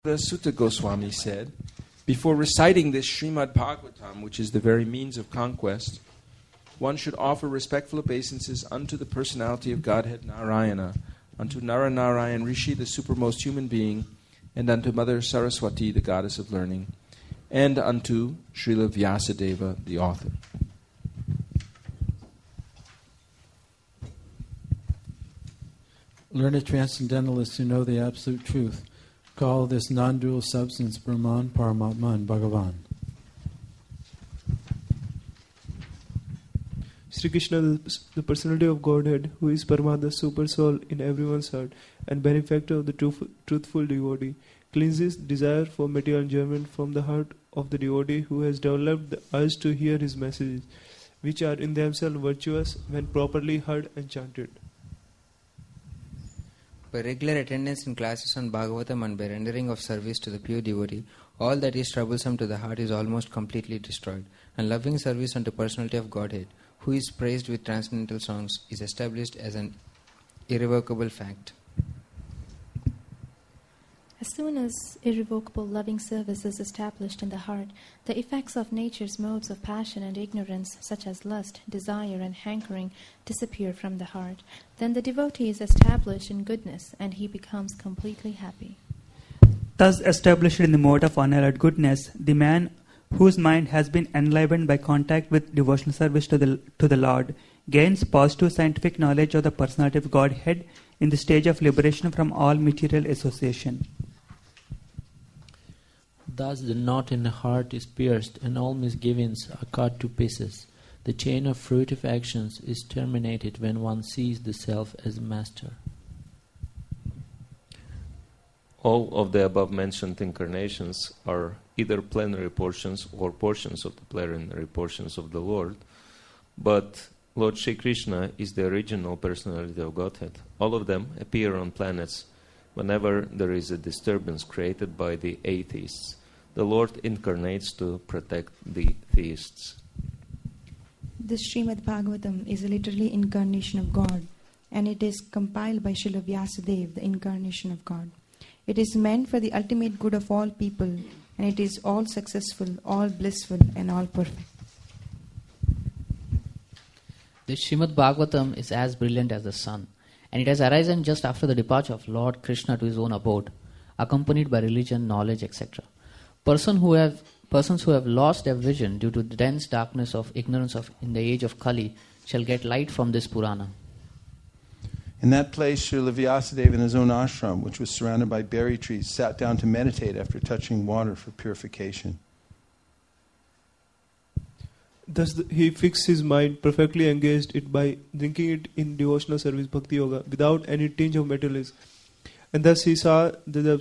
The Sutta Goswami said, before reciting this Srimad Bhagavatam, which is the very means of conquest, one should offer respectful obeisances unto the personality of Godhead Narayana, unto Naranarayan Rishi, the supermost human being, and unto Mother Saraswati, the goddess of learning, and unto Srila Vyasadeva, the author. Learned transcendentalists who know the absolute truth call this non-dual substance Brahman, Paramatman, Bhagavan. Sri Krishna, the personality of Godhead, who is Paramatma, the super soul in everyone's heart, and benefactor of the truthful devotee, cleanses desire for material enjoyment from the heart of the devotee who has developed the urge to hear his messages, which are in themselves virtuous when properly heard and chanted. By regular attendance in classes on Bhagavatam and by rendering of service to the pure devotee, all that is troublesome to the heart is almost completely destroyed, and loving service unto personality of Godhead, who is praised with transcendental songs, is established as an irrevocable fact. As soon as irrevocable loving service is established in the heart, the effects of nature's modes of passion and ignorance, such as lust, desire, and hankering, disappear from the heart. Then the devotee is established in goodness, and he becomes completely happy. Thus established in the mode of unalloyed goodness, the man whose mind has been enlivened by contact with devotional service to the Lord gains positive scientific knowledge of the personality of Godhead in the stage of liberation from all material association. Thus the knot in the heart is pierced, and all misgivings are cut to pieces. The chain of fruitive actions is terminated when one sees the self as master. All of the above-mentioned incarnations are either plenary portions or portions of the plenary portions of the Lord, but Lord Shri Krishna is the original personality of Godhead. All of them appear on planets whenever there is a disturbance created by the atheists. The Lord incarnates to protect the theists. This Srimad Bhagavatam is literally incarnation of God, and it is compiled by Srila Vyasadeva, the incarnation of God. It is meant for the ultimate good of all people, and it is all successful, all blissful, and all perfect. The Srimad Bhagavatam is as brilliant as the sun, and it has arisen just after the departure of Lord Krishna to his own abode, accompanied by religion, knowledge, etc. Persons who have lost their vision due to the dense darkness of ignorance in the age of Kali shall get light from this Purana. In that place, Srila Vyasadeva in his own ashram, which was surrounded by berry trees, sat down to meditate after touching water for purification. Thus he fixed his mind, perfectly engaged it by drinking it in devotional service, bhakti yoga, without any tinge of materialism. And thus he saw the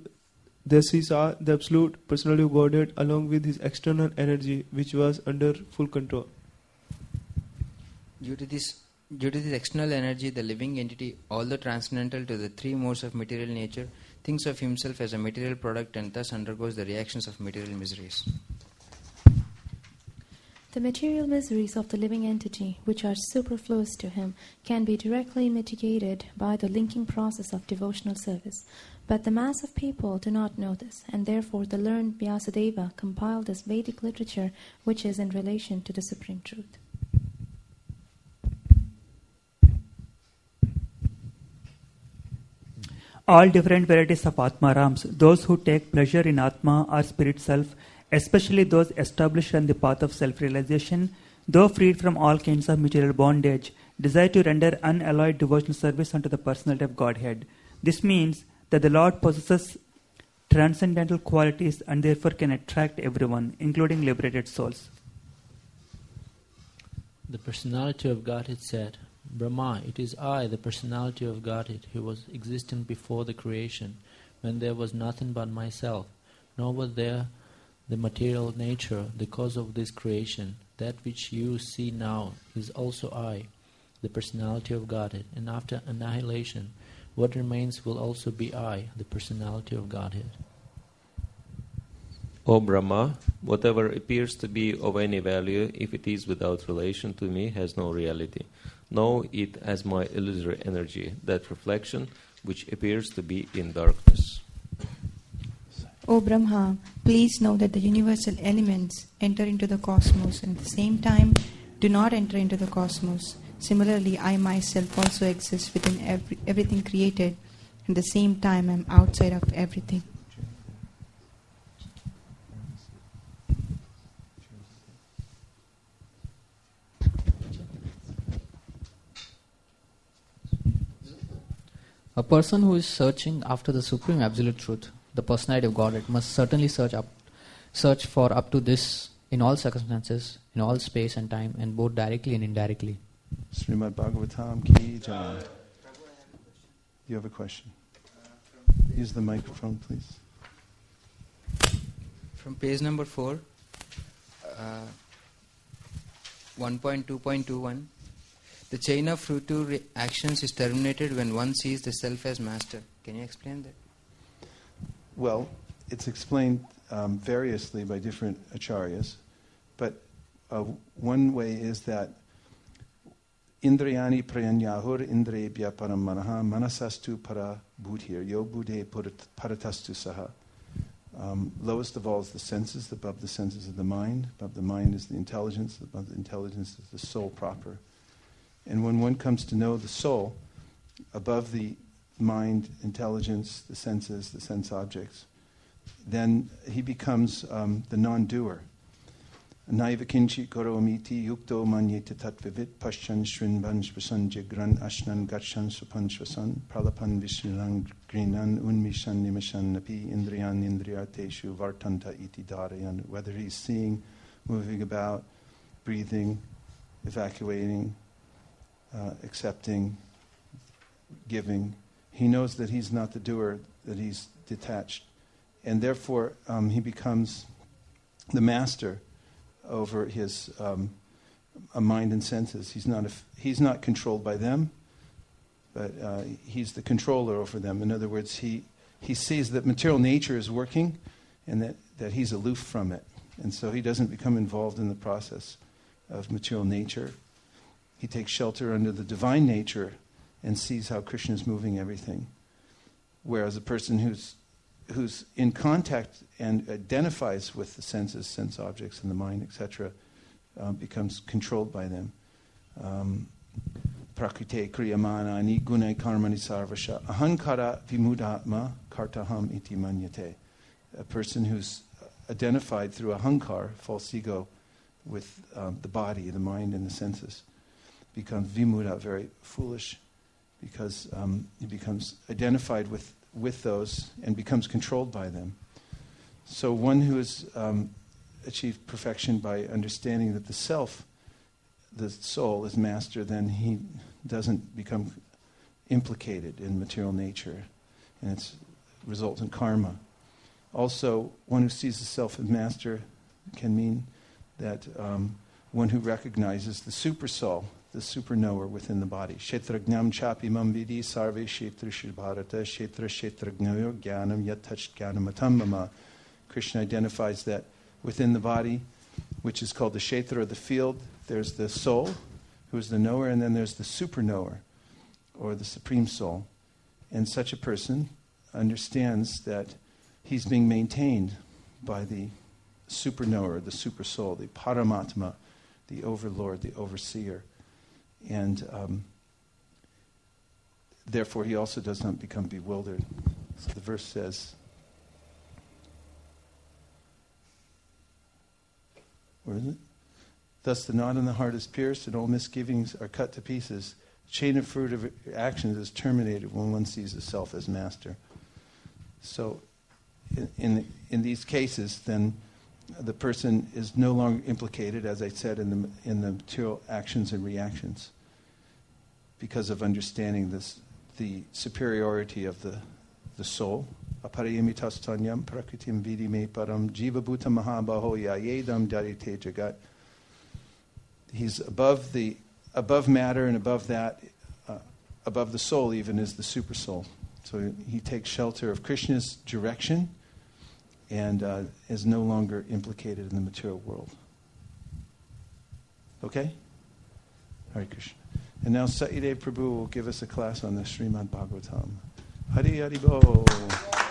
absolute personality of Godhead along with his external energy, which was under full control. Due to this external energy, the living entity, although transcendental to the three modes of material nature, thinks of himself as a material product and thus undergoes the reactions of material miseries. The material miseries of the living entity, which are superfluous to him, can be directly mitigated by the linking process of devotional service. But the mass of people do not know this, and therefore the learned Vyasadeva compiled this Vedic literature which is in relation to the Supreme Truth. All different varieties of Atmarams, those who take pleasure in Atma or Spirit Self, especially those established on the path of self-realization, though freed from all kinds of material bondage, desire to render unalloyed devotional service unto the personality of Godhead. This means that the Lord possesses transcendental qualities and therefore can attract everyone, including liberated souls. The personality of Godhead said, Brahma, it is I, the personality of Godhead, who was existent before the creation, when there was nothing but myself, nor was there the material nature, the cause of this creation. That which you see now is also I, the personality of Godhead, and after annihilation, what remains will also be I, the personality of Godhead. O Brahma, whatever appears to be of any value, if it is without relation to me, has no reality. Know it as my illusory energy, that reflection which appears to be in darkness. O Brahma, please know that the universal elements enter into the cosmos and at the same time do not enter into the cosmos. Similarly, I myself also exist within everything created, and at the same time I am outside of everything. A person who is searching after the supreme absolute truth, the personality of Godhead, must certainly search for up to this in all circumstances, in all space and time, and both directly and indirectly. Srimad Bhagavatam ki jai. You have a question? Use the microphone, please. From page number 4, 1.2.21. The chain of fruitive actions is terminated when one sees the self as master. Can you explain that? Well, it's explained variously by different acharyas, but one way is that Indriyani prayanyahur indriyebhya param manaha manasastu para bhutir yo budhe paratastu saha. Lowest of all is the senses, above the senses of the mind. Above the mind is the intelligence, above the intelligence is the soul proper. And when one comes to know the soul, above the mind, intelligence, the senses, the sense objects, then he becomes the non-doer. Naiva kinchi koro amiti yukto manyeta tatvivit paschan shrinvan shvasan jigran ashnan gatshan supan shvasan pralapan vishirang grinan unmishan nimishan napi indriyan indriyateshu vartanta iti dharayan. Whether he's seeing, moving about, breathing, evacuating, accepting, giving, he knows that he's not the doer, that he's detached. And therefore, he becomes the master over his mind and senses. He's not controlled by them, but he's the controller over them. In other words, he sees that material nature is working and that he's aloof from it. And so he doesn't become involved in the process of material nature. He takes shelter under the divine nature and sees how Krishna is moving everything. Whereas a person who's in contact and identifies with the senses, sense objects, and the mind, etc., becomes controlled by them. Prakrite kriyamana ani gunai karmani sarvasha ahankara vimudatma kartaham iti manyate. A person who's identified through ahankar, false ego, with the body, the mind, and the senses, becomes vimuda, very foolish, because he becomes identified with those and becomes controlled by them. So one who has achieved perfection by understanding that the self, the soul, is master, then he doesn't become implicated in material nature, and it results in karma. Also, one who sees the self as master can mean that one who recognizes the super soul, the super knower within the body. Kshetragnam chapi mamvidi sarve kshetrishir bharata kshetra kshetragnayo jnanam yatach jnanamatam mama. Krishna identifies that within the body, which is called the kshetra, or the field, there's the soul, who is the knower, and then there's the super knower, or the supreme soul. And such a person understands that he's being maintained by the super knower, the super soul, the Paramatma, the overlord, the overseer. And therefore he also does not become bewildered. So the verse says, where is it? Thus the knot in the heart is pierced and all misgivings are cut to pieces. Chain of fruit of actions is terminated when one sees the self as master. So in these cases, then the person is no longer implicated, as I said, in the material actions and reactions, because of understanding the superiority of the soul. Aparayamitasthanyam prakritim vidime param jiva bhuta mahabaho yayedam darite jagat. He's above matter, and above that, above the soul even, is the super soul. So he takes shelter of Krishna's direction and is no longer implicated in the material world. Okay? Hare Krishna. And now Satyadev Prabhu will give us a class on the Srimad Bhagavatam. Hari Hari Bo.